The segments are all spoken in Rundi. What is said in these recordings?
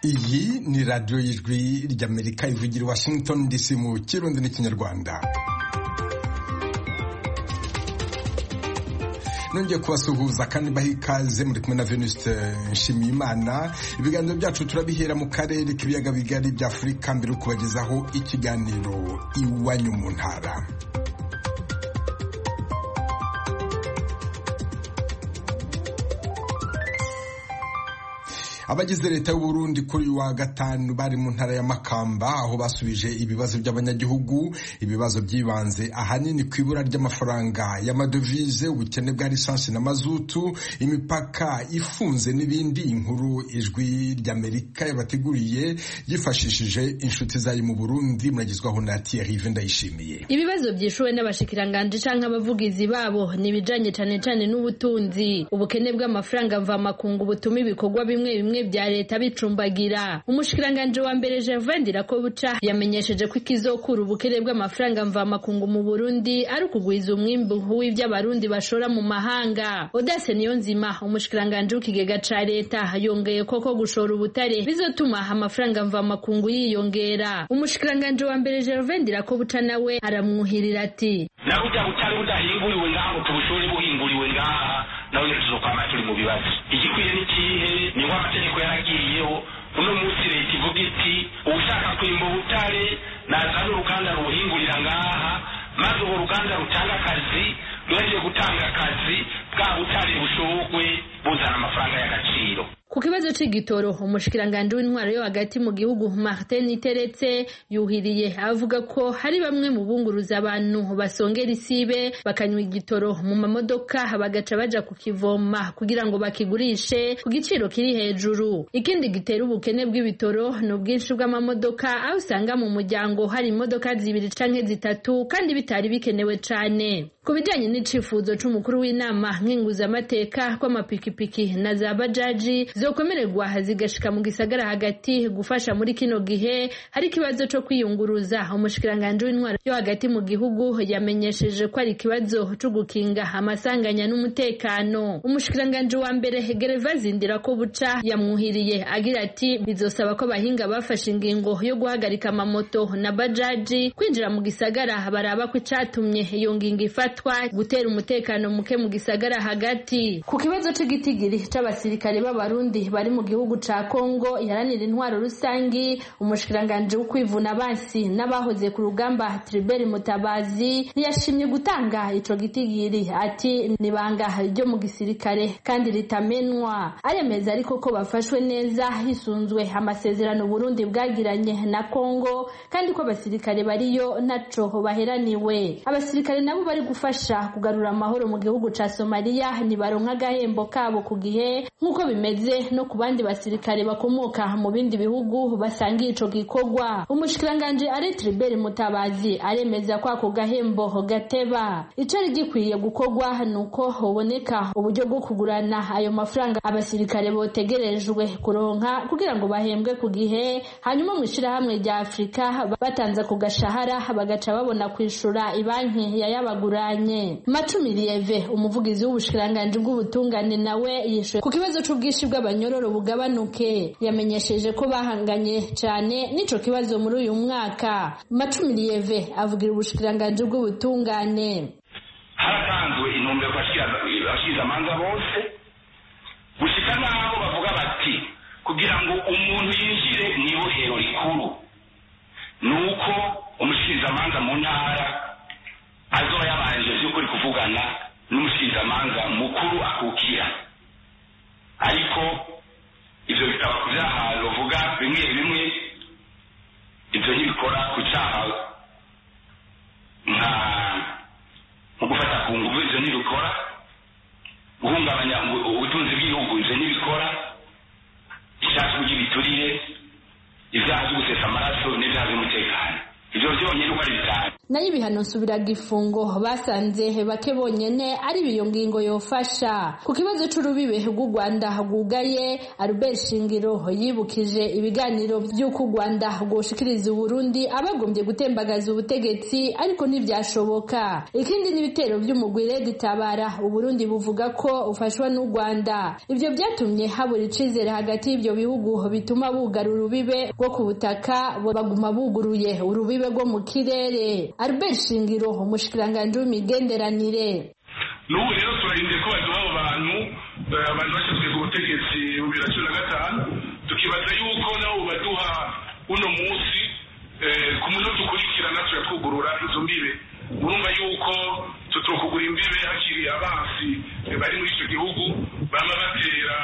Iyi ni radio y'ijwi ry'Amerika ivugira Washington DC mu Kirundi n'Ikinyarwanda. Nongeye kubasuhuza kandi baha ikaze muri kumwe na Venuste Nshimiyimana. Ibiganiro byacu turabihera mu karere k'ibiyaga bigari bya Afurika mbere kubagezaho ikiganiro Iwanyu mu ntara. Abagize leta y'u Burundi kuri wa gatanu bari mu ntara ya Makamba aho basubije ibibazo by'abanyagihugu, ibibazo byibanze ahanini ku ibura ry'amafaranga y'amadovize, ubukene bwa lisansi na mazutu, imipaka ifunze n'ibindi. Inkuru ijwi ry'Amerika yabateguriye yifashishije inshuti zayo mu Burundi, muragizwaho na Thierry Vendayishimiye. Ibibazo byishuwe n'abashikiranganje canke abavugizi babo nibijanye cane n'ubutunzi, ubukene bw'amafaranga mva makungu butuma ibikorwa bimwe bya leta bicumbagira. Umushikiranganje wa mbere Gervais Ndirakobuca yamenyesheje ko ikizokura ubukene bw'amafaranga mva makungu mu Burundi ari ukugwiza umwimbu w'ivy'abarundi bashora mu mahanga. Odase Niyonzima umushikiranganje w'ikigega ca leta yongeye koko gushora ubutare bizotuma amafaranga mva makungu yiyongera. Umushikiranganje wa mbere Gervais Ndirakobuca nawe aramwuhirira ati na burya butari budahinguriwe ngaho tubushore buhinguriwe ngaha nawe tuzokwama turi mu bibazo. Igikwiye n'ikihe ni ngo amategeko yaragiyeho uno munsi leta ivuga iti ushaka kwimba ubutare nazana uruganda ruhingurira ngaha maze uwo ruganda rutanga akazi rwongeye gutanga akazi bwa butare bushogwe buzana amafaranga y'agaciro. Ku kibazo c'igitoro umushikiranganje w'intwaro yo hagati mu gihugu Martin Niteretse yuhiriye avuga ko hari bamwe mu bunguruza abantu basongera isibe bakanywa igitoro mu mamodoka bagaca baja kukivoma kugira ngo bakigurishe ku giciro kiri hejuru. Ikindi gitera ubukene bw'ibitoro no bwinshi bw'amamodoka aho usanga mu muryango hari imodoka zibiri canke zitatu kandi bitari bikenewe cane. Ku bijanye n'icifuzo c'umukuru w'inama nkenguzamateka kw'amapikipiki na za bajaji zokomererwa zigashika mu gisagara hagati gufasha muri kino gihe hari ikibazo co kwiyunguruza, umushikiranganje w'intwaro yo hagati mu gihugu yamenyesheje ko ari ikibazo co gukinga amasanganya n'umutekano. Umushikiranganje wa mbere Gervais Ndirakobuca yamwuhiriye agira ati bizosaba ko abahinga bafashe ingingo yo guhagarika amamoto na bajaji kwinjira mu gisagara baraba ko icatumye iyo ngingo ifatwa gutera umutekano muke mu gisagara hagati. Ku kibazo c'igitigiri c'abasirikare b'Abarundi bari mu gihugu ca Kongo iharanira intwaro rusangi, umushikiranganje w'ukwivuna abansi n'abahoze ku rugamba Tribert Mutabazi ntiyashimye gutanga ico gitigiri, ati nibanga ryo mu gisirikare kandi ritamenwa. Aremeza ariko ko bafashwe neza hisunzwe amasezerano Burundi bwagiranye na Kongo kandi ko abasirikare bariyo naco baheraniwe. Abasirikare nabo bari gufasha kugarura amahoro mu gihugu ca Somalia nibaronka agahembo kabo ku gihe nk'uko bimeze no ku bandi basirikare bakomoka mu bindi bihugu basangiye ico gikorwa. Umushikiranganje ari Tribert Mutabazi aremeza ko ako gahembo gateba. Ico ari gikwiye gukorwa nuko hoboneka uburyo bwo kugurana ayo mafaranga abasirikare botegerejwe kuronka kugira ngo bahembwe ku gihe, hanyuma mwishira hamwe rya Afrika batanze ku gashahara bagaca babona kwishura ibanki yayabaguranye. Macumi Lieve umuvugizi w'ubushikiranganje bw'ubutungane nawe yishuye ku kibazo c'ubwishi bw'abanyororo bugabanuke, yamenyesheje ko bahanganye cyane n'ico kibazo muri uyu mwaka. Macumi Lieve avugira ubushikiranganje bw'ubutungane. Haratanzwe intumbero bashize amanza bose gushika naho bavuga bati kugira ngo umuntu yinjire mw'ibohero rikuru nuko umushize amanza mu ntara azoba yabanje by'ukuri kuvugana n'umushize amanza mukuru akukira, ariko ivyo bikaba ku vyaha bavuga bimwe ivyo ntibikora ku caha nka mu gufata ku nguvu, ivyo ntibikora guhungabanya ubutunzi bw'igihugu, ivyo ntibikora icyaha cy'ibiturire, ivyaha vyo gusesa amaraso n'ivyaha vy'umutekano. Ivyo vyonyene uko ari bitanu. nayo ibihano nsubiragifungo basanze bake bonyene ari iyo ngingo yofasha. Ku kibazo c'urubibe rw'u Rwanda rwugaye, Albert Shingiro yibukije ibiganiro by'uko u Rwanda rwoshikiriza Burundi abagombye gutembagaza ubutegetsi ariko ntibyashoboka. Ikindi n'ibitero by'umugwire ditabara Uburundi buvuga ko ufashwa n'u Rwanda. Ivyo byatumye habura icizere hagati y'ibyo bihugu bituma bugara urubibe rwo ku butaka baguma buguruye urubibe rwo mu kirere. Albert Shingiro umushikiranganji w'imigenderanire: n'ubu rero turarinde ko baduha abo bantu bashyizwe ku butegetsi mu 2015 tukibaza yuko nabo baduha uno munsi ku munota ukurikirana turatwugurura izo mbibe. Urumva yuko tutokugura imbibe hakiri abansi bari muri icyo gihugu bama batera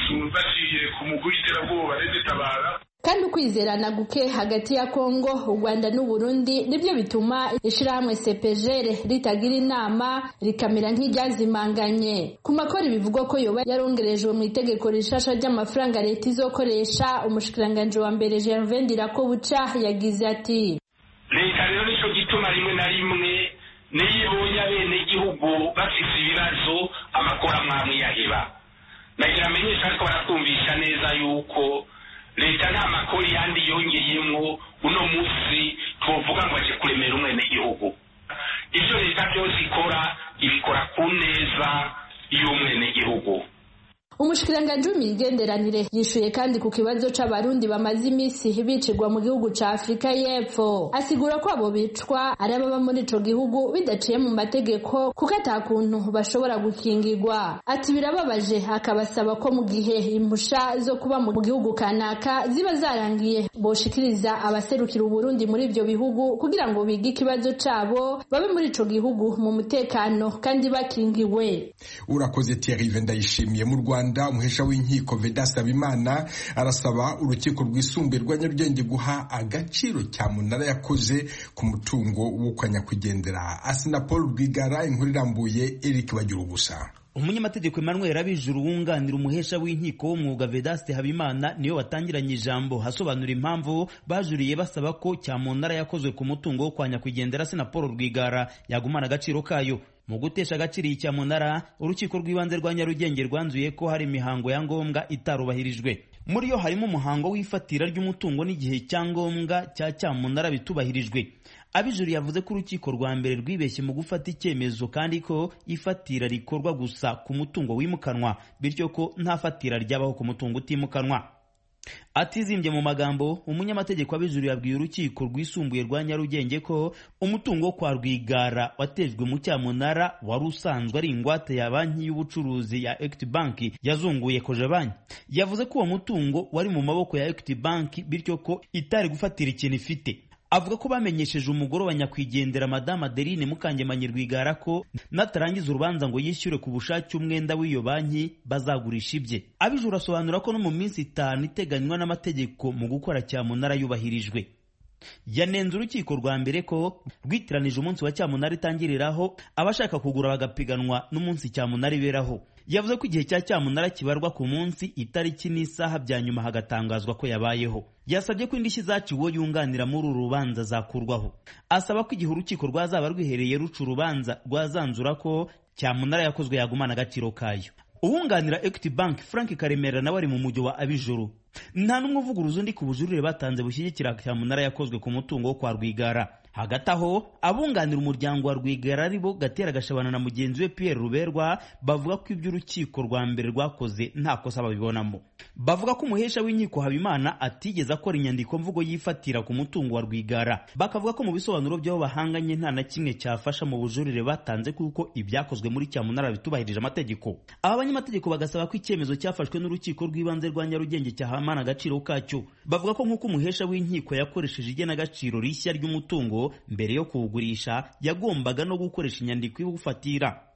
baciye ku mugwi w'iterabwoba ditabara. Kandi ukwizerana guke hagati ya Kongo, u Rwanda n'u Burundi nibyo bituma ishirahamwe CPGL ritagira inama rikamera nk'iryazimanganye. Ku makori bivugwa ko yoba yarongerejwe mu itegeko rishasha ry'amafaranga leta izokoresha, umushikiranganje wa mbere Gervais Ndirakobuca yagize ati: leta rero nico gituma rimwe na rimwe niyibonye abenegihugu bafise ibibazo amakora mwamwe yaheba. Nagira amenyesha ariko barakumvisha neza yuko leta nta makori yandi yongeyemwo uno musi twovuga ngo aje kuremera umwene gihugu. Ivyo leta byose ikora ibikora ku neza y'umwene gihugu. Umushikiranganje w'imigenderanire yishuye kandi ku kibazo c'abarundi bamaze imisi bicirwa mu gihugu ca Afrika y'Epfo. Asigura ko abo bicwa ari ababa muri ico gihugu bidaciye mu mategeko kuko atakuntu bashobora gukingirwa. Ati birababaje, akabasaba ko mu gihe impusha zo kuba mu gihugu kanaka ziba zarangiye boshikiriza abaserukira Uburundi muri ivyo bihugu kugira ngo bige ikibazo cabo babe muri ico gihugu mu mutekano kandi bakingiwe. Urakoze Thierry Vendayishimiye. Mu Rwanda umuhesha w'inkiko Vedaste Habimana arasaba urukiko rwisumbuye rwa Nyarugenge guha agaciro cyamunara yakoze ku mutungo wo kwa nyakwigendera Assinapol Rwigara. Inkuru irambuye Eric Bagirugusa. Umunyamategeko Emmanuel Abijuru wunganira umuhesha w'inkiko w'umwuga Vedaste Habimana niyo watangiranye ijambo hasobanura impamvu bajuriye basaba ko cyamunara yakozwe ku mutungo wo kwa nyakwigendera Assinapol Rwigara yagumana agaciro kayo. Mu gutesha agaciro icyamunara, urukiko rw'ibanze rwa Nyarugenge rwanzuye ko hari imihango ya ngombwa itarubahirijwe. Muri yo harimo umuhango w'ifatira ry'umutungo n'igihe cya ngombwa cya cyamunara bitubahirijwe. Abijuru yavuze ko urukiko rwa mbere rwibeshye mu gufata icyemezo kandi ko ifatira rikorwa gusa ku mutungo wimukanwa, bityo ko nta fatira ryabaho ku mutungo utimukanwa. Atizimbye mu magambo, umunyamategeko Abijuru yabwiye urukiko rwisumbuye rwa Nyarugenge ko umutungo wo kwa Rwigara watejwe mu cyamunara wari usanzwe ari ingwate ya banki y'ubucuruzi ya Equity Bank yazunguye Cogebanque. Yavuze ko uwo mutungo wari mu maboko ya Equity Bank bityo ko itari gufatira ikintu ifite. Avuga ko bamenyesheje umugore wa nyakwigendera Madame Adeline Mukangemanyi Rwigara ko natarangiza urubanza ngo yishyure ku bushake umwenda w'iyo banki bazagurisha ibye. Abijuru asobanura ko no mu minsi 5 iteganywa n'amategeko mu gukora cyamunara yubahirijwe. Yanenze urukiko rwa mbere ko rwitiranije umunsi wa cyamunara itangiriraho abashaka kugura bagapiganwa n'umunsi cyamunara iberaho. Yavuze ko igihe cya cyamunara kibarwa ku munsi, itariki n'isaha bya nyuma hagatangazwa ko yabayeho. Yasabye ko indishyi zaciwe yunganira muri uru rubanza zakurwaho. Asaba ko igihe urukiko rwazaba rwihereye ruca urubanza rwazanzura ko cyamunara yakozwe yagumana agaciro kayo. Uwunganira Equity Bank Frank Karemera nawe ari mu mujyo wa Abijuru. Nta n'umwe uvuguruza undi ku bujurire batanze bushyigikira cyamunara yakozwe ku mutungo wo kwa Rwigara. Hagati aho abunganira umuryango wa Rwigara aribo Gatera Gashabana na mugenzi we Pierre Ruberwa bavuga ko ibyo urukiko rwa mbere rwakoze nta kosa babibonamo. Bavuga ko umuhesha w'inkiko Habimana atigeze akora inyandiko mvugo yifatira ku mutungo wa Rwigara. Bakavuga ko mu bisobanuro by'aho bahanganye nta na kimwe cyafasha mu bujurire batanze kuko ibyakozwe muri cyamunara bitubahirije amategeko. Aba banyamategeko bagasaba ko icyemezo cyafashwe n'urukiko rw'ibanze rwa Nyarugenge cyahamana agaciro kacyo. Bavuga ko nk'uko umuhesha w'inkiko yakoresheje igena agaciro rishya ry'umutungo mbere yo kuwugurisha, yagombaga no gukoresha inyandiko y'ufatira.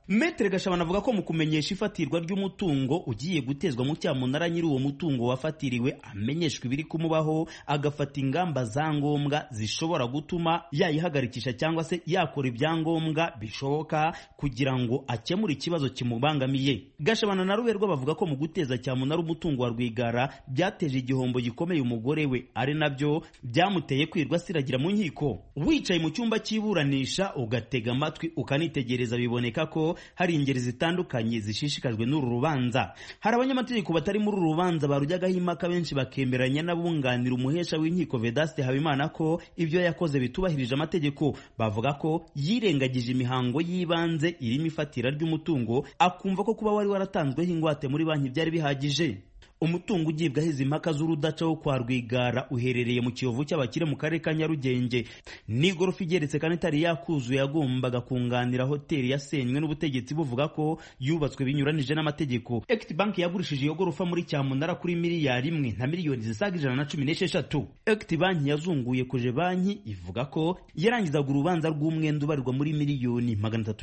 Metre Gashabana avuga ko mu kumenyesha ifatirwa ry'umutungo ugiye gutezwa mu cyamunara nyiri uwo mutungo wafatiriwe amenyeshwa ibiri kumubaho, agafata ingamba za ngombwa zishobora gutuma yayihagarikisha cyangwa se yakora ibyangombwa bishoboka kugira ngo akemure ikibazo kimubangamiye. Gashabana na Ruberwa bavuga ko mu guteza cyamunara umutungo wa Rwigara byateje igihombo gikomeye umugore we, ari nabyo byamuteye kwirwa siragira mu nkiko. Wicaye mu cyumba cy'iburanisha ugatega amatwi ukanitegereza, biboneka ko hari ingeri zitandukanye zishishikajwe n'uru rubanza. Hari abanyamategeko batari muri uru rubanza barujyagaho impaka, benshi bakemeranya n'abunganira umuhesha w'inkiko Vedaste Habimana ko ibyo yakoze bitubahirije amategeko. Bavuga ko yirengagije imihango y'ibanze irimo ifatira ry'umutungo, akumva ko kuba wari waratanzweho ingwate muri banki byari bihagije. Umutungo ugibwaho izi mpaka z'urudaca wo kwa Rwigara uherereye mu Kiyovu cy'abakire mu karere ka Nyarugenge. Ni igorofa igeretse kandi itari yakuzuye, yagombaga kunganira hoteli yasenywe n'ubutegetsi buvuga ko yubatswe binyuranije n'amategeko. Equity Bank yagurishije iyo gorofa muri cyamunara kuri miliyari 1 na miliyoni zisaga 116. Equity Bank yazunguye kuje banki ivuga ko yarangizaga urubanza rw'umwenda ubarirwa muri miliyoni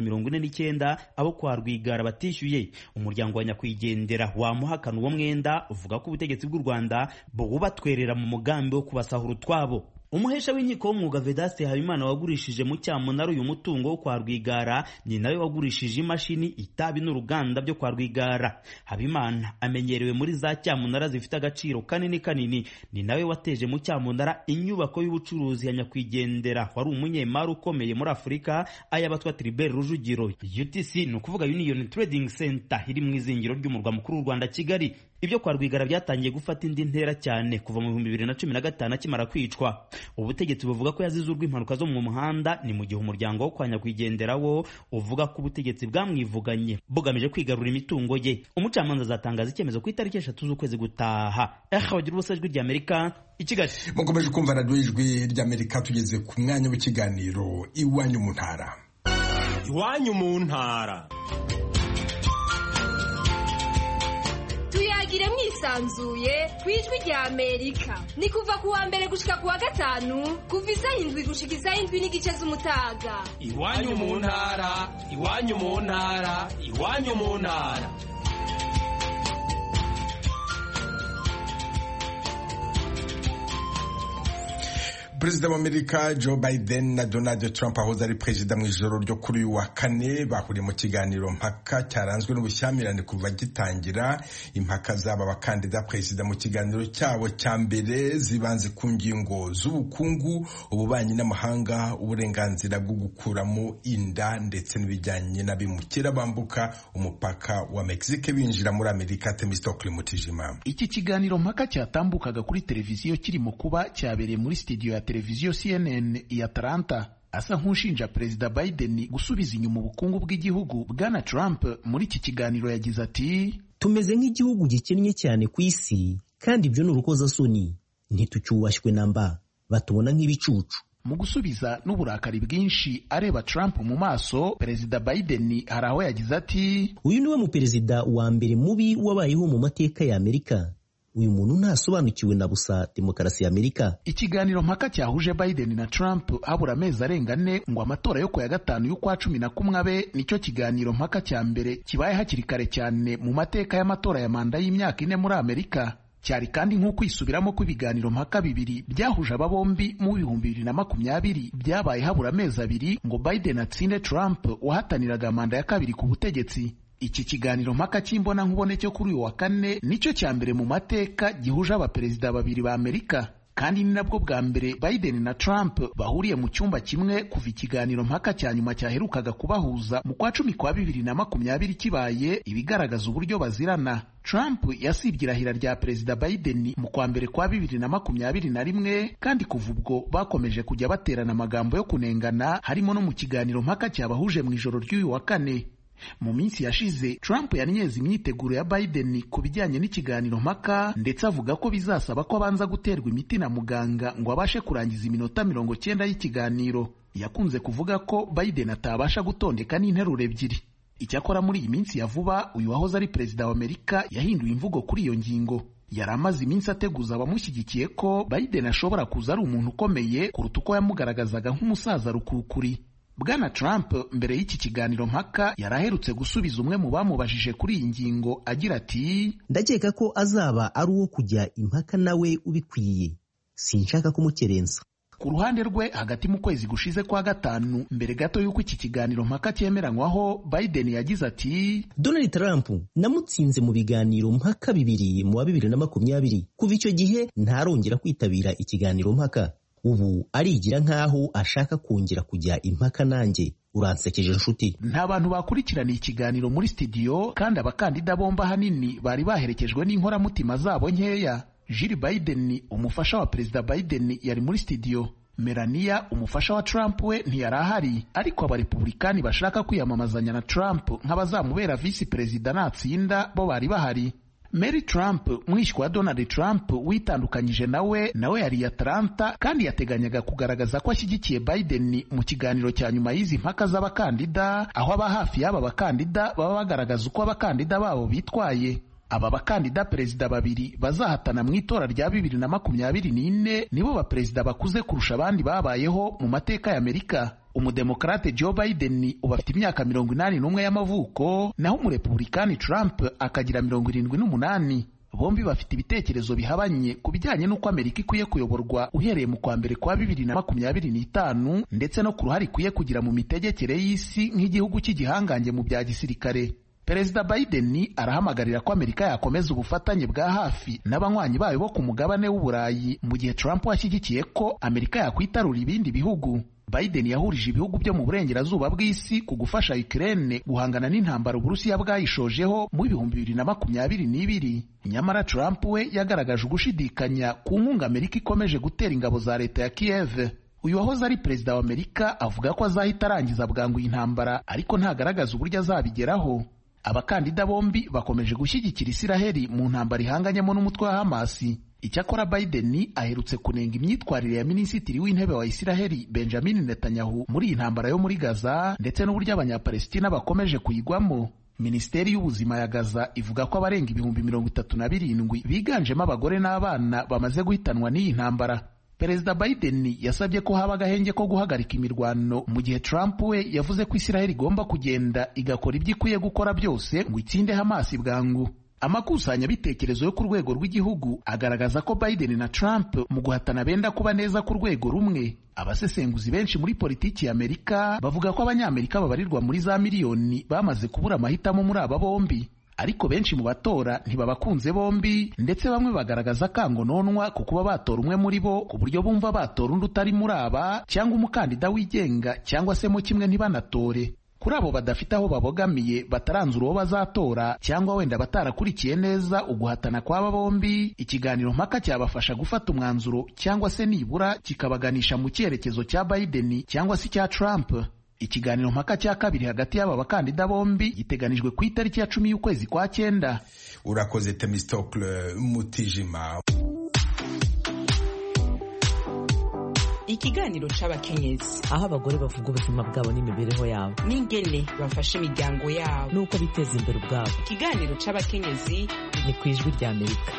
349 abo kwa Rwigara batishyuye. Umuryango wa nyakwigendera wamuhakana uwo mwenda, uvuga ko ubutegetsi bw'u Rwanda bubatwerera mu mugambi wo kubasahura utwabo. Umuhesha w'inkiko w'umwuga Vedaste Habimana wagurishije mu cyamunara uyu mutungo wo kwa Rwigara ni nawe wagurishije imashini, itabi n'uruganda byo kwa Rwigara. Habimana amenyerewe muri za cyamunara zifite agaciro kanini, ni nawe wateje mu cyamunara inyubako y'ubucuruzi ya nyakwigendera wari umunyemari ukomeye muri Afurika, ayabatwa Tribert Rujugiro. UTC ni ukuvuga Union Trading Center iri mu izingiro ry'umurwa mukuru w'u Rwanda Kigali. Ibyo kwa Rwigara byatangiye gufata indi ntera cyane kuva mu 2015 akimara kwicwa. Ubutegetsi buvuga ko yazize urw'impanuka zo mu muhanda, ni mu gihe umuryango wo kwa nyakwigendera wo uvuga ko ubutegetsi bwamwivuganye bugamije kwigarura imitungo ye. Umucamanza azatangaza icyemezo ku itariki 3 z'ukwezi gutaha. Bagira ubusajwi ry'Amerika i Kigali. Mukomeje kumva radio ijwi ry'Amerika, tugeze ku mwanya w'ikiganiro Iwanyu mu ntara. Iwanyu mu ntara. Tuyagire mwisanzuye kwijwi rya Amerika. Ni kuva kuwa mbere gushika kuwa gatanu, kuva 7 gushika 7:30 z'umutaga. Iwanyu mu ntara, iwanyu mu ntara, iwanyu mu ntara. Perezida wa Amerika Joe Biden na Donald Trump ahoze ari perezida mu ijoro ryo kuri uyu wa kane bahuriye mu kiganiro mpaka cyaranzwe n'ubushyamirane kuva gitangira. Impaka z'aba bakandida perezida mu kiganiro cyabo cya mbere zibanze ku ngingo z'ubukungu, ububanyi n'amahanga, uburenganzira bwo gukuramo inda ndetse n'ibijyanye n'abimukira bambuka umupaka wa Mexique binjira muri Amerika. Temistokle Mutijima. Iki kiganiro mpaka cyatambukaga kuri televiziyo kirimo kuba cyabereye muri studio ya televiziyo CNN ya Atlanta. Asa nk'ushinja Perezida Biden gusubiza inyuma ubukungu bw'igihugu, Bwana Trump muri iki kiganiro yagize ati, tumeze nk'igihugu gikennye cyane ku isi kandi ibyo ni urukozasoni, ntitucyubashywe na mba, batubona nk'ibicucu. Mu gusubiza n'uburakari bwinshi areba Trump mu maso, Perezida Biden hari aho yagize ati, uyu niwe mu perezida wa mbere mubi wabayeho mu mateka ya Amerika. Uyu muntu ntasobanukiwe na busa demokarasi ya Amerika. Ikiganiro mpaka cyahuje Biden na Trump habura amezi arenga 4 ngo amatora yo ku ya 5 y'ukwa 11 abe, nicyo kiganiro mpaka cya mbere kibaye hakiri kare cyane mu mateka y'amatora ya manda y'imyaka 4 muri Amerika. Cyari kandi nko kwisubiramo kw'ibiganiro mpaka bibiri byahuje aba bombi mu 2020 byabaye habura amezi 2 ngo Biden atsinde Trump wahataniraga manda ya kabiri ku butegetsi. Iki kiganiro mpaka cy'imbona nkubone cyo kuri uyu wa kane nicyo cya mbere mu mateka gihuje abaperezida babiri ba Amerika, kandi ni nabwo bwa mbere Biden na Trump bahuriye mu cyumba kimwe kuva ikiganiro mpaka cya nyuma cyaherukaga kubahuza mu kwa 10 kwa 2020 kibaye, ibigaragaza uburyo bazirana. Trump yasibye irahira rya Perezida Biden mu kwa mbere kwa 2021, kandi kuva ubwo bakomeje kujya baterana amagambo yo kunengana, harimo no mu kiganiro mpaka cyabahuje mu ijoro ry'uyu wa kane. Mu minsi yashize Trump yanyeze imyiteguro ya Biden ku bijyanye n'ikiganiro mpaka, ndetse avuga ko bizasaba ko abanza guterwa imiti na muganga ngo abashe kurangiza iminota 90 y'ikiganiro. Yakunze kuvuga ko Biden atabasha gutondeka n'interuro ebyiri. Icyakora muri iyi minsi ya vuba uyu wahoze ari perezida wa Amerika yahinduye imvugo kuri iyo ngingo. Yari amaze iminsi ateguza abamushyigikiye ko Biden ashobora kuza ari umuntu ukomeye kuruta uko yamugaragazaga nk'umusaza rukukuri. Bwana Trump mbere y'iki kiganiro mpaka yaraherutse gusubiza umwe mu bamubajije kuri iyi ngingo agira ati, ndakeka ko azaba ari uwo kujya impaka nawe ubikwiye, sinshaka kumukerensa. Ku ruhande rwe hagati mu kwezi gushize kwa gatanu mbere gato y'uko iki kiganiro mpaka cyemeranywaho, Biden yagize ati, Donald Trump namutsinze mu biganiro mpaka 2 mu wa 2020. Kuva icyo gihe ntarongera kwitabira ikiganiro mpaka. Ubu arigira nkaho ashaka kongera kujya impaka nanjye. Uransekeje nshuti. Nta bantu bakurikiraniye ikiganiro muri studio, kandi abakandida bomba hanini bari baherekejwe n'inkoramutima zabo nkeya. Jill Biden, umufasha wa Perezida Biden, yari muri studio. Melania, umufasha wa Trump, we ntiyari ahari, ariko abarepublikani bashaka kwiyamamazanya na Trump nk'abazamubera visi perezida natsinda bo bari bahari. Mary Trump, mwishywa wa Donald Trump witandukanyije nawe yari i Atlanta, kandi yateganyaga kugaragaza ko ashyigikiye Biden mu kiganiro cya nyuma y'izi mpaka z'abakandida, aho aba hafi y'aba bakandida baba bagaragaza uko abakandida babo bitwaye. Aba bakandida perezida babiri bazahatana mu itora rya 2024 nibo baperezida bakuze kurusha abandi babayeho mu mateka ya Amerika. Umudemokrate Joe Biden uba afite imyaka 81 y'amavuko, naho umurepublikani Trump akagira 78. Bombi bafite ibitekerezo bihabanye ku bijyanye n'uko Amerika ikwiye kuyoborwa uhereye mu kwa mbere kwa 2025, ndetse no ku ruhare ikwiye kugira mu mitegekere y'isi nk'igihugu cy'igihangange mu bya gisirikare. Perezida Biden arahamagarira ko Amerika yakomeza ubufatanye bwa hafi n'abanywanyi bayo bo ku mugabane w'Uburayi, mu gihe Trump washyigikiye ko Amerika yakwitarura ibindi bihugu. Biden yahurije ibihugu byo mu burengerazuba bw'isi ku gufasha Ukraine guhangana n'intambara Uburusiya bwayishojeho mu 2022. Nyamara Trump we yagaragaje ugushidikanya ku nkunga Amerika ikomeje gutera ingabo za leta ya Kiev. Uyu wahoze ari perezida wa Amerika avuga ko azahita arangiza bwangu intambara, ariko ntagaragaza uburyo azabigeraho. Abakandida bombi bakomeje gushyigikira Isiraheli mu ntambara ihanganyemo n'umutwe wa Hamasi. Icyakora Biden aherutse kunenga imyitwarire ya minisitiri w'intebe wa Isiraheli Benjamin Netanyahu muri iyi ntambara yo muri Gaza, ndetse n'uburyo abanyapalestina bakomeje kuyigwamo. Minisiteri y'ubuzima ya Gaza ivuga ko abarenga 37,000 biganjemo abagore n'abana bamaze guhitanwa n'iyi ntambara. Perezida Biden yasabye ko haba agahenge ko guhagarika imirwano, mu gihe Trump we yavuze ko Isiraheli igomba kugenda igakora ibyo ikwiye gukora byose ngo itsinde Hamasi bwangu. Amakusanyabitekerezo yo ku rwego rw'igihugu agaragaza ko Biden na Trump mu guhatana benda kuba neza ku rwego rumwe. Abasesenguzi benshi muri politiki ya Amerika bavuga ko Abanyamerika babarirwa muri za miliyoni bamaze kubura amahitamo muri aba bombi, ariko benshi mu batora ntibabakunze bombi, ndetse bamwe bagaragaza kangononwa ku kuba batora umwe muri bo, ku buryo bumva batora undi utari muri aba, cyangwa umukandida wigenga, cyangwa se mu kimwe ntibanatore. Kuri abo badafite aho babogamiye bataranzura uwo bazatora, cyangwa wenda batarakurikiye neza uguhatana kw'aba bombi, ikiganiro mpaka cyabafasha gufata umwanzuro, cyangwa se nibura kikabaganisha mu cyerekezo cya Biden cyangwa se cya Trump. Ikiganiro mpaka cya kabiri hagati y'aba bakandida bombi giteganijwe ku itariki ya 10 y'ukwezi kwa 9. Urakoze Themistocle Mutijima. Ikiganiro c'abakenyezi, aho abagore bavuga ubuzima bwabo n'imibereho yabo, n'ingene bafasha imiryango yabo, nuko biteza imbere ubwabo. Ikiganiro c'abakenyezi ni ku Ijwi rya Amerika.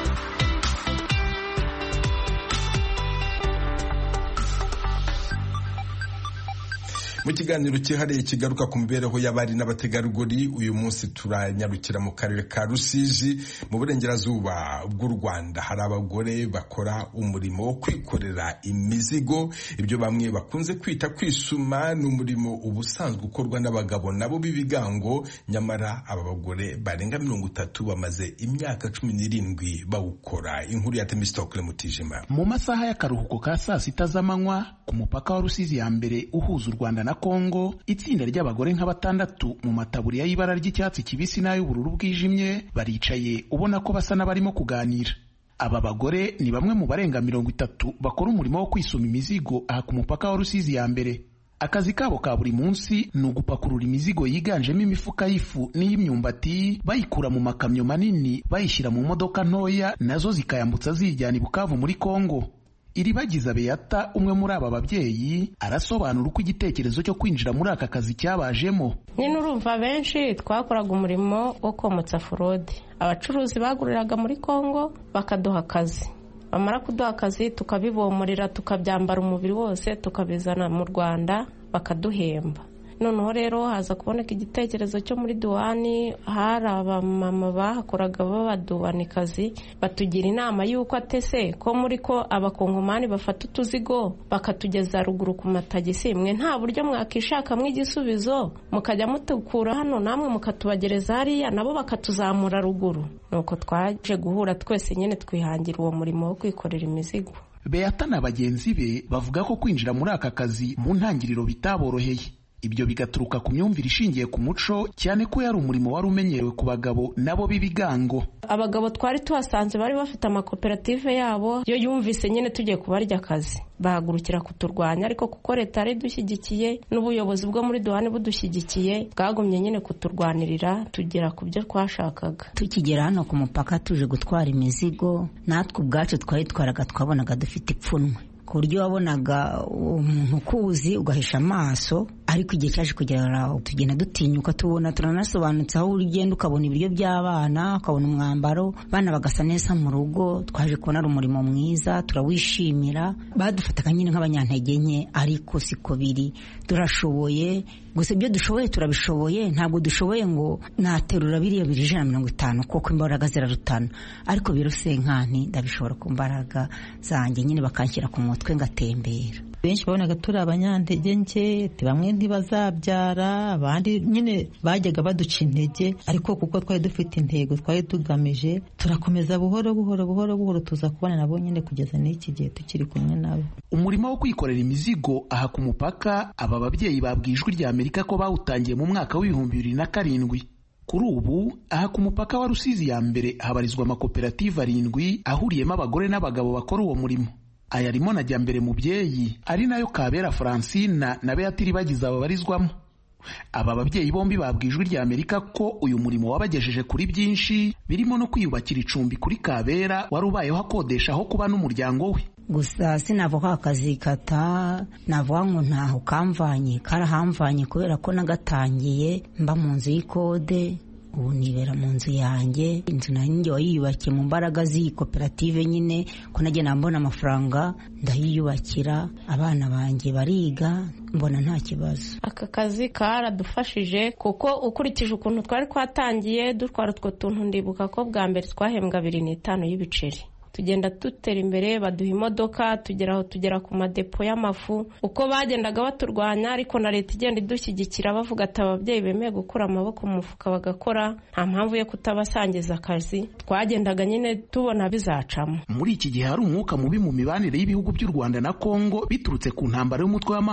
Mu kiganiro cyihariye kigaruka ku mibereho y'abari n'abategarugori, uyu munsi turanyarukira mu karere ka Rusizi mu burengerazuba bw'u Rwanda. Hari abagore bakora umurimo wo kwikorera imizigo, ibyo bamwe bakunze kwita kwisuma. Ni umurimo ubusanzwe ukorwa n'abagabo nabo b'ibigango, nyamara aba bagore barenga 30 bamaze imyaka 17 bawukora. Inkuru ya Themistocle Mutijima. Mu masaha y'akaruhuko ka saa sita z'amanywa ku mupaka wa Rusizi ya mbere uhuza u Rwanda na Kongo, itsinda ry'abagore nka 6 mu mataburiya y'ibara ry'icyatsi kibisi n'ay'ubururu bwijimye baricaye, ubona ko basa n'abarimo kuganira. Aba bagore ni bamwe mu barenga 30 bakora umurimo wo kwisuma imizigo aha ku mupaka wa Rusizi ya mbere. Akazi kabo ka buri munsi ni ugupakurura imizigo yiganjemo imifuka y'ifu n'iy'imyumbati, bayikura mu makamyo manini bayishyira mu modoka ntoya, nazo zikayambutsa zijyana i Bukavu muri Kongo. Iribagiza Beata, umwe muri aba babyeyi, arasobanura uko igitekerezo cyo kwinjira muri aka kazi cyabajemo. Nyine urumva benshi twakoraga umurimo wo komotsa forode. Abacuruzi baguriraga muri Kongo bakaduha akazi. Bamara kuduha akazi tukabibomorera, tukabyambara umubiri wose, tukabizana mu Rwanda bakaduhemba. Noneho rero haza kuboneka igitekerezo cyo muri duwani, hari abamama bahakoraga b'abaduwanikazi batugira inama y'uko atese ko muri ko abakongomani bafata utuzigo bakatugeza ruguru ku matagisi, mwe nta buryo mwakishakamo igisubizo mukajya mutukura hano namwe mukatubagereza hariya nabo bakatuzamura ruguru. Nuko twaje guhura twese nyine twihangira uwo murimo wo kwikorera imizigo. Beata na bagenzi be bavuga ko kwinjira muri aka kazi mu ntangiriro bitaboroheye. Ibyo bigaturuka ku myumvire ishingiye ku muco, cyane ko yari umurimo wari umenyerewe ku bagabo nabo b'ibigango. Abagabo twari tuhasanze bari bafite amakoperative yabo, yo yumvise nyine tugiye kubarya akazi bahagurukira kuturwanya, ariko kuko leta yari dushyigikiye n'ubuyobozi bwo muri duhani budushyigikiye bwagumye nyine kuturwanirira tugera ku byo twashakaga. Tukigera hano ku mupaka tuje gutwara imizigo, natwe ubwacu twayitwaraga twabonaga dufite ipfunwe, ku buryo wabonaga umuntu ukuzi ugahisha amaso, ariko igihe cyaje kugera tugenda dutinyuka, tubona turanasobanutse aho ugenda ukabona ibiryo by'abana, ukabona umwambaro, bana bagasa neza mu rugo. Twaje kubona ari umurimo mwiza, turawishimira. Badufataga nyine nk'abanyantege nke, ariko siko biri, turashoboye. Gusa ibyo dushoboye turabishoboye, ntabwo dushoboye ngo naterura biriya 150 kuko imbaraga zirarutana, ariko birusenkanti ndabishobora ku mbaraga zanjye nyine bakanshyira ku mutwe ngatembera. Benshi babonaga turi abanyantege nke, bamwe ntibazabyara, abandi nyine bajyaga baduca intege, ariko kuko twari dufite intego twari tugamije, turakomeza buhoro buhoro tuza kubana nabo nyine kugeza n'iki gihe tukiri kumwe nabo. Umurimo wo kwikorera imizigo aha ku mupaka, aba babyeyi babwiye Ijwi rya Amerika ko bawutangiye mu mwaka w'2007. Kuri ubu aha ku mupaka wa Rusizi ya mbere habarizwa amakoperative 7 ahuriyemo abagore n'abagabo bakora uwo murimo. Aya arimo na Jyambere Mubyeyi, ari nayo Kabera Francina na Beatiri bagize ababarizwamo. Aba babyeyi bombi babwiye Ijwi rya Amerika ko uyu murimo wabagejeje kuri byinshi, birimo no kwiyubakira icumbi kuri Kabera wari ubayeho akodesha aho kuba n'umuryango we. Gusa sinavuga akazi navuga ngo ntaho kamvanye, karahamvanye kubera ko nagatangiye mba mu nzu y'ikode, ubu nibera mu nzu yanjye. Inzu nanjye wayiyubakiye mu mbaraga z'iyi koperative nyine, ko nagenda mbona amafaranga ndayiyubakira, abana banjye bariga, mbona nta kibazo. Aka kazi karadufashije kuko ukurikije ukuntu twari twatangiye dutwara utwo tuntu, ndibuka ko bwa mbere twahembwa 2,5 y'ibiceri. Tugenda dutera imbere, baduha imodoka, tugera ku madepo y'amafu. Uko bagendaga baturwanya, ariko na leta igenda idushyigikira bavuga ati ababyeyi bemeye gukura amaboko mu mufuka bagakora, nta mpamvu yo kutabasangiza akazi. Twagendaga nyine tubona bizacamo. Muri iki gihe hari umwuka mubi mu mibanire y'ibihugu by'u Rwanda na Kongo biturutse ku ntambara y'umutwe wa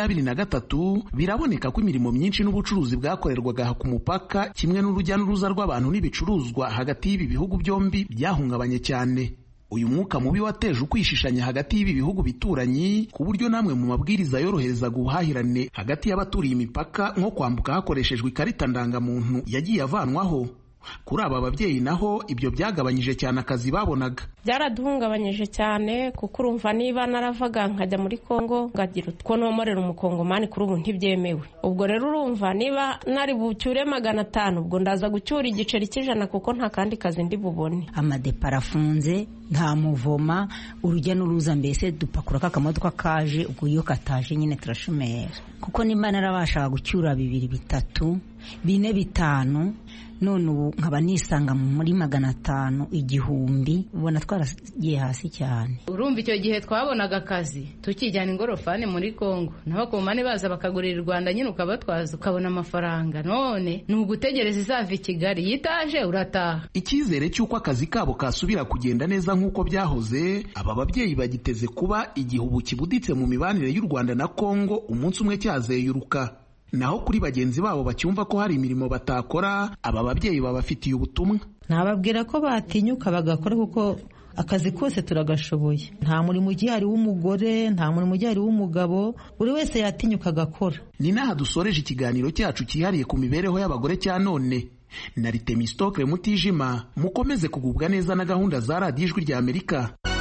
M23. Biraboneka ko imirimo myinshi n'ubucuruzi bwakorerwaga ku mupaka, kimwe n'urujya n'uruza rw'abantu n'ibicuruzwa hagati y'ibi bihugu byombi byahungabanye cyane. Uyu mwuka mubi wateje ukwishishanya hagati y'ibi bihugu bituranyi, ku buryo namwe mu mabwiriza yoroherezaga ubuhahirane hagati y'abaturiye imipaka nko kwambuka hakoreshejwe ikarita ndangamuntu yagiye avanwaho. Kuri aba babyeyi naho ibyo byagabanyije cyane akazi babonaga. Byaraduhungabanyije cyane kuko urumva niba naravaga nkajya muri Kongo ngagira utwo nomorera umukongomani, kuri ubu ntibyemewe. Ubwo rero urumva niba nari bucyure 500, ubwo ndaza gucyura igiceri cy'ijana kuko nta kandi kazi ndi bubone. Amadepo arafunze, nta muvoma, urujya n'uruza, mbese dupakura k'akamodoka kaje, ubwo iyo kataje nyine turashumera. Kuko nimba narabashaga gucyura 2, 3, 4, 5, none ubu nkaba nisanga muri 500, 1000, ubona twaragiye hasi cyane. Urumva icyo gihe twabonaga akazi tukijyana ingorofani muri Kongo, n'abakomane baza bakagurira u Rwanda nyine ukabatwaza ukabona amafaranga. None ni ugutegereza izava i Kigali, yitaje urataha. Icyizere cy'uko akazi kabo kasubira kugenda neza nk'uko byahoze, aba babyeyi bagiteze kuba igihe ubu kibuditse mu mibanire y'u Rwanda na Kongo umunsi umwe cyazeyuruka. Naho kuri bagenzi babo bacyumva ko hari imirimo batakora, aba babyeyi babafitiye ubutumwa. Nababwira ko batinyuka bagakora kuko akazi kose turagashoboye. Nta murimo ugihari w'umugore, nta murimo ugihari w'umugabo, buri wese yatinyuka agakora. Ni naha dusoreje ikiganiro cyacu cyihariye ku mibereho y'abagore cya none. Nari Temistokle Mutijima, mukomeze kugubwa neza na gahunda za Radio Ijwi rya Amerika.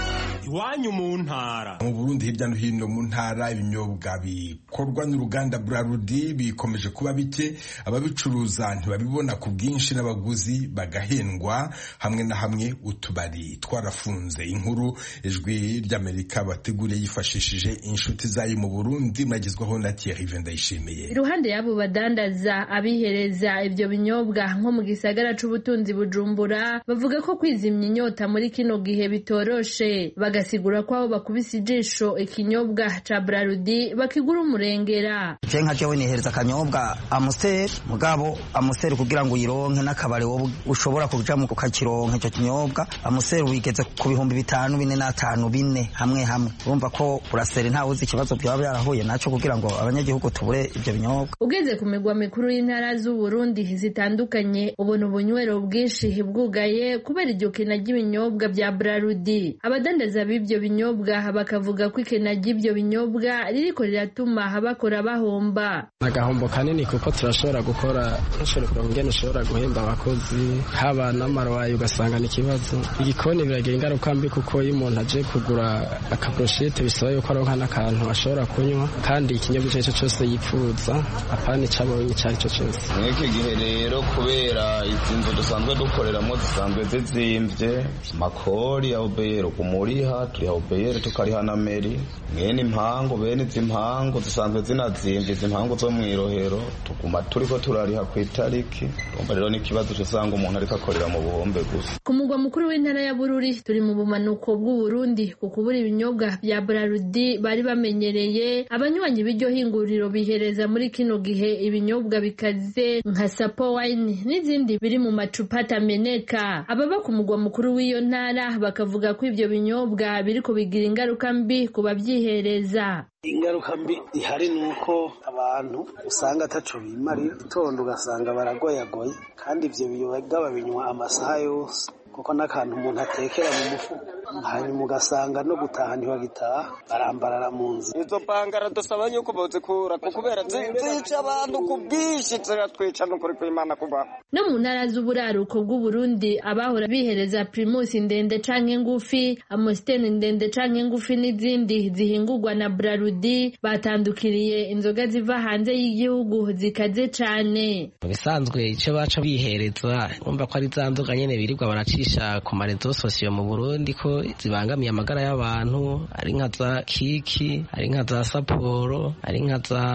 iwanyu mu ntara. Mu Burundi hirya no hino mu ntara ibinyobwa bikorwa n'uruganda Braludi bikomeje kuba bike, ababicuruza ntibabibona ku bwinshi n'abaguzi bagahendwa, hamwe na hamwe utubari twarafunze. Inkuru ijwi ry'Amerika bateguriye yifashishije inshuti zayo mu Burundi, mwagizwaho na Thierry Vendayishimiye. Iruhande y'abo badandaza abihereza ibyo binyobwa nko mu gisagara c'ubutunzi Bujumbura, bavuga ko kwizimya inyota muri kino gihe bitoroshe, bagasigura ko aho bakubise ijisho ikinyobwa ca Braludi bakigura umurengera. Nka jewe nihereza akanyobwa Amstel, mugabo Amstel kugira ngo uyironke n'akabare wowe ushobora kuja mu kukironka icyo kinyobwa Amstel wigeze ku 5,000 4 hamwe urumva ko Brasserie nta uzi ikibazo byaba yarahuye naco kugira ngo abanyagihugu tubure ibyo binyobwa. Ugeze ku migwa mikuru y'intara z'u Burundi zitandukanye ubona ubunywero bwinshi bwugaye kubera iryo kena ry'ibinyobwa bya Braludi. Abadandaza b'ibyo binyobwa bakavuga ko ikena ry'ibyo binyobwa ririko riratuma bakora bahomba. Agahombo kanini kuko turashobora gukora ingene ushobora guhemba abakozi, haba n'amarwayi ugasanga ni ikibazo. Igikoni biragira ingaruka mbi kuko iyo umuntu aje kugura akaproshete bisaba yuko aronka n'akantu ashobora kunywa, kandi ikinyobwa icyo cyose yifuza apana icabonye icari cyo cyose. Mw'iki gihe rero kubera izinzo dusanzwe dukoreramo zisanzwe zizimvye, makori ya obeyero kumuriha turi ya obeyero tukariha na meri, mwene impango bene izimpango zisanzwe zinazimvye, izimpango zo mwirohero tuguma turiko turariha ku itariki. Umva rero n'ikibazo cyosanga umuntu ariko akorera mu buhombe gusa. Ku mugwa mukuru w'intara ya Bururi turi mu bumanuko bw'u Burundi, ku kubura ibinyobwa bya Braludi bari bamenyereye, abanywanyi b'iryo hinguriro bihereza muri kino gihe ibinyobwa bikaze nka Sapo wine n'izindi biri mu macupa atameneka. Ababa ku mugwa mukuru w'iyo ntara bakavuga ko ibyo binyobwa biriko bigira ingaruka mbi ku babyihereza. Ingaruka mbi ihari nuko abantu usanga ataco bimarira, itondo ugasanga baragoyagoye, kandi ivyo biyoga babinywa amasaha yose kuko n'akantu umuntu atekera mu mufu, hanyuma ugasanga no gutaha ntibagitaha, barambarara mu nzi. Izo bangara dusaba yuko bozikura kubera zica abantu ku bwinshi, ziratwica n'ukuri kw'Imana kubaho. No mu ntara z'uburaruko bw'u Burundi abahora bihereza Primus ndende canke ngufi, Amstel ndende canke ngufi n'izindi zihingurwa na Braludi batandukiriye inzoga ziva hanze y'igihugu zikaze cane. Bisanzwe ico baca bihereza umva ko ari za nzoga nyene birirwa baracisha ku marezo sosiyo mu Burundi ko zibangamiye amagara y'abantu, ari nka za Kiki, ari nka za Sapporo, ari nka za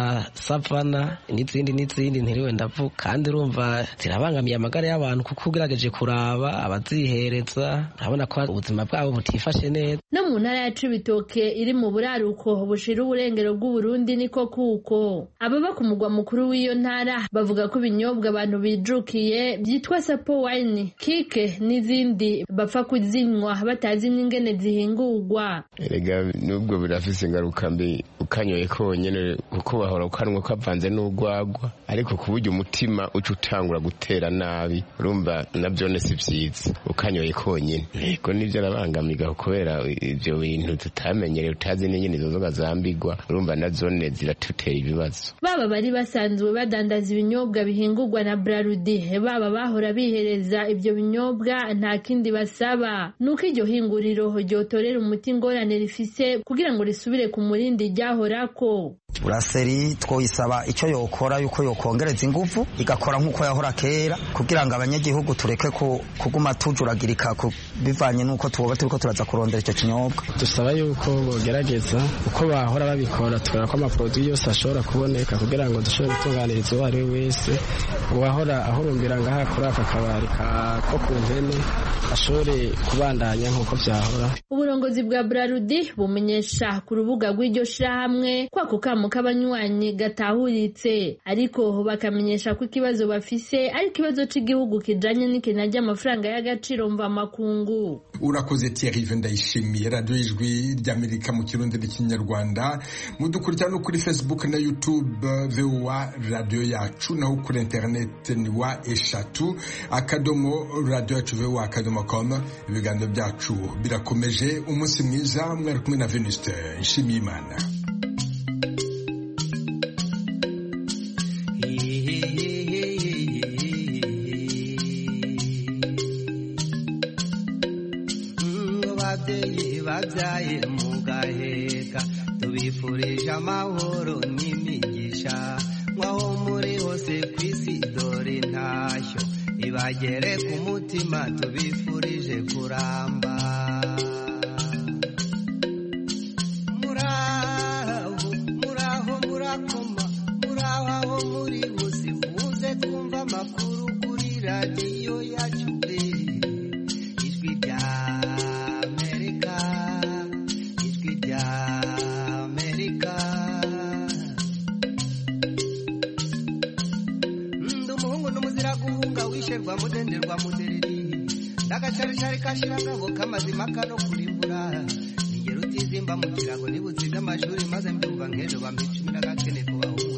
Savana n'izindi ntiriwe ndavuga, kandi urumva zirabangamiye amagara y'abantu kuko ugerageje kuraba abazihereza urabona ko ubuzima bwabo butifashe neza. No mu ntara ya Cibitoke iri mu buraruko bushira uburengero bw'u Burundi niko kuko ababa ku mugwa mukuru w'iyo ntara bavuga ko ibinyobwa abantu bijukiye byitwa Sapo wine, Kike n'izindi bapfa kuzinywa batazi n'ingene zihingurwa. Erega nubwo birafise ingaruka mbi ukanyoye konyene kuko bahora ukanwa kavanze n'ugwagwa, ariko kuburyo umutima uca utangura gutera nabi, urumva navyo si vyiza ukanyoye konyene. Ego nivyo arabangamiga kubera ivyo bintu tutamenyereye, utazi n'ingene izo nzoga zambigwa, urumva nazone ziratutera ibibazo. Baba bari basanzwe badandaza ibinyobwa bihingurwa na Braludi, baba bahora bihereza ibyo binyobwa nta kindi basaba nuko iryo hinguriro ryotorera umuti ingorane rifise kugira ngo risubire ku murindi ryahorako. Brasserie twoyisaba icyo yokora yuko yokongereza ingufu igakora nk'uko yahora kera kugira ngo abanyagihugu tureke kuguma tujuragirika bivanye nuko tuba turiko turaza kurondera icyo kinyobwa. Dusaba yuko bogerageza uko bahora babikora, tukora ko amaproduit yose ashobora kuboneka kugira ngo dushobore gutunganiriza uwo ari we wese uwahora ahurumbira ngaha kuri aka kabari ko ku mpene ashobore kubandanya nk'uko vyahora. Uburongozi bwa Braludi bumenyesha ku rubuga rw'iryo shirahamwe ko ako kamo k'abanywanyi gatahuritse, ariko bakamenyesha ko ikibazo bafise ari ikibazo c'igihugu kijanye n'ikena ry'amafaranga y'agaciro mva makungu. Urakoze Thierry Vendayishimiye. Radio Ijwi ry'Amerika mu Kirundi n'Ikinyarwanda, mudukurikirana no kuri Facebook na YouTube VOA Radio Yacu, naho kuri internet ni wa@radio-yacu.com. Ibiganiro byacu birakomeje. Umunsi mwiza, mwari kumwe na Venuste Nshimiyimana. Babyeyi babyaye n'imigisha mwaho muri hose ku isi dore intashyo ibagere ku mutima tubifurije kuramba. Muraho murakoma muraho aho muri hose muze twumva amakuru kuri radiyo yacu ijwi rya Amerika, ijwi rya Amerika. Ndi umuhungu n'umuzira guhunga wisherwa mudenderwa mudereri ndagacaricari kashirangabo k'amazima kano kurimbura ningero utizimba mu kirago nibutsize amashuri maze mbyumva nk'ejo bampa 10 n'agakene ku bahungu